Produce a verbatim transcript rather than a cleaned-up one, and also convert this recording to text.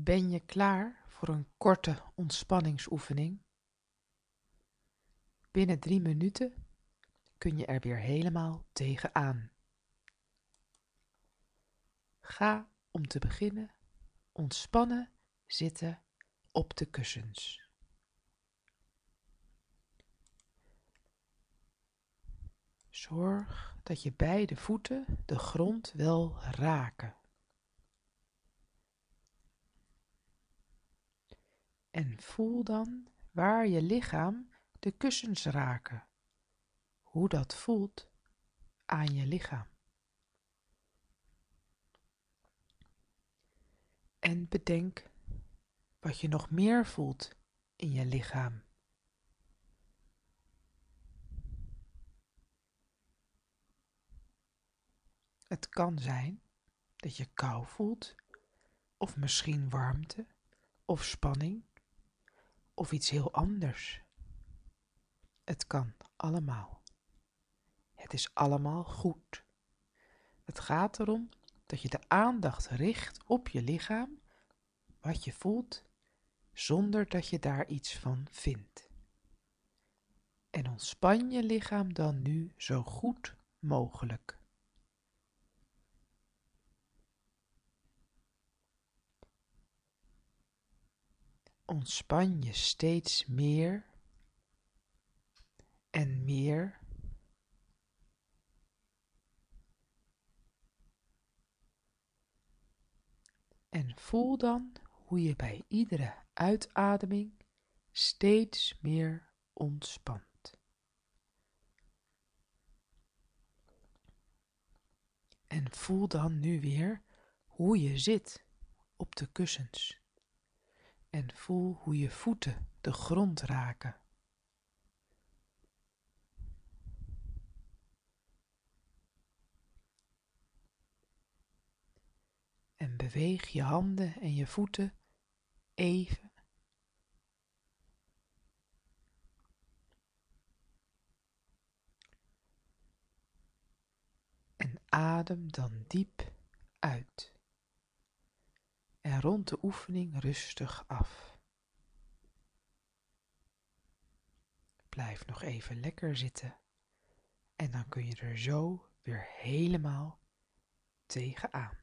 Ben je klaar voor een korte ontspanningsoefening? Binnen drie minuten kun je er weer helemaal tegenaan. Ga om te beginnen ontspannen zitten op de kussens. Zorg dat je beide voeten de grond wel raken. En voel dan waar je lichaam de kussens raken. Hoe dat voelt aan je lichaam. En bedenk wat je nog meer voelt in je lichaam. Het kan zijn dat je kou voelt, of misschien warmte, of spanning, of iets heel anders. Het kan allemaal. Het is allemaal goed. Het gaat erom dat je de aandacht richt op je lichaam, wat je voelt, zonder dat je daar iets van vindt. En ontspan je lichaam dan nu zo goed mogelijk. Ontspan je steeds meer en meer. En voel dan hoe je bij iedere uitademing steeds meer ontspant. En voel dan nu weer hoe je zit op de kussens. En voel hoe je voeten de grond raken. En beweeg je handen en je voeten even. En adem dan diep uit. En rond de oefening rustig af. Blijf nog even lekker zitten. En dan kun je er zo weer helemaal tegenaan.